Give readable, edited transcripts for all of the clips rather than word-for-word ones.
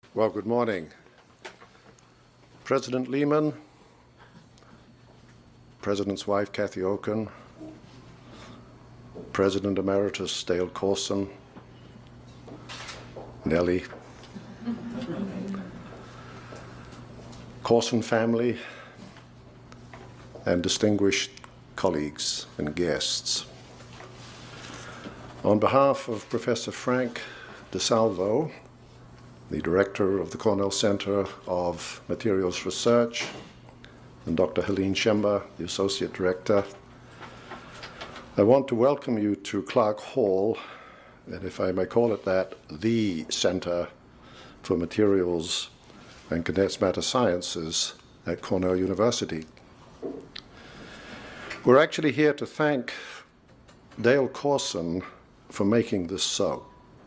Well, good morning. President Lehman, President's wife, Kathy Okun, President Emeritus Dale Corson, Nellie, Corson family, and distinguished colleagues and guests. On behalf of Professor Frank DeSalvo, the director of the Cornell Center of Materials Research, and Dr. Helene Schember, the associate director, I want to welcome you to Clark Hall, and if I may call it that, the Center for Materials and Condensed Matter Sciences at Cornell University. We're actually here to thank Dale Corson for making this so.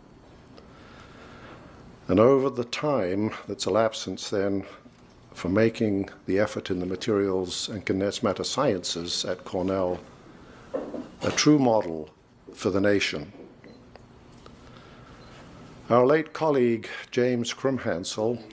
And over the time that's elapsed since then, for making the effort in the materials and condensed matter sciences at Cornell a true model for the nation. Our late colleague, James Krumhansel,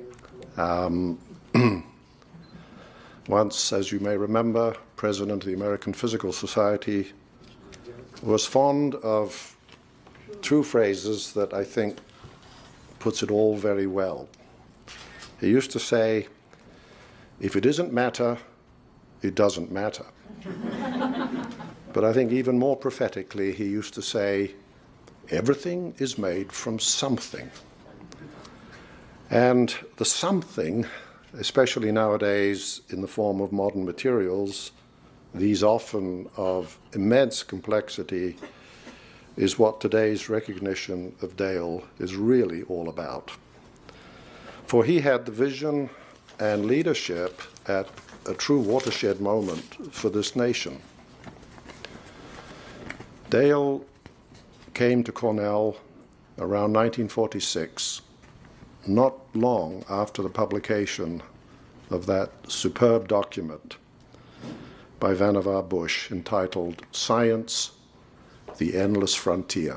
once, as you may remember, president of the American Physical Society, was fond of two phrases that I think puts it all very well. He used to say, if it isn't matter, it doesn't matter. But I think even more prophetically, he used to say, everything is made from something. And the something, especially nowadays in the form of modern materials, these often of immense complexity, is what today's recognition of Dale is really all about. For he had the vision and leadership at a true watershed moment for this nation. Dale came to Cornell around 1946, not long after the publication of that superb document by Vannevar Bush entitled Science, the Endless Frontier.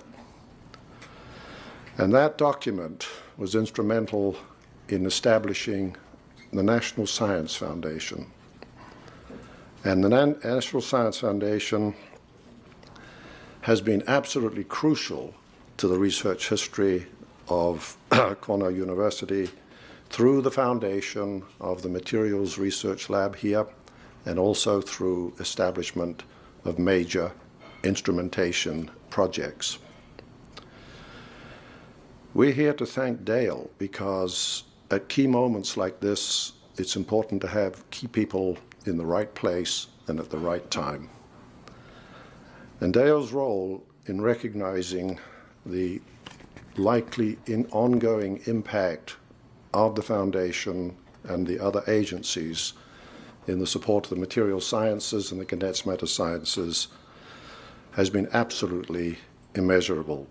And that document was instrumental in establishing the National Science Foundation. And the National Science Foundation has been absolutely crucial to the research history of Cornell University through the foundation of the Materials Research Lab here, and also through establishment of major instrumentation projects. We're here to thank Dale because at key moments like this, it's important to have key people in the right place and at the right time. And Dale's role in recognizing the likely ongoing impact of the foundation and the other agencies in the support of the material sciences and the condensed matter sciences has been absolutely immeasurable.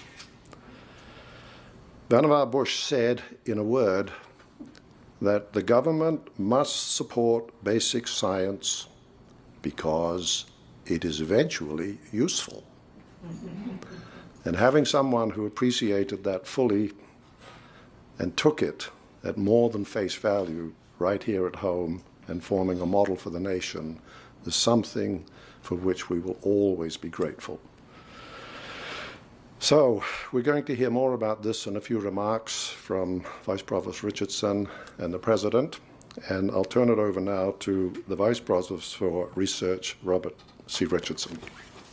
Vannevar Bush said, in a word, that the government must support basic science because it is eventually useful. And having someone who appreciated that fully and took it at more than face value right here at home and forming a model for the nation is something for which we will always be grateful. So we're going to hear more about this in a few remarks from Vice Provost Richardson and the President, and I'll turn it over now to the Vice Provost for Research, Robert C. Richardson.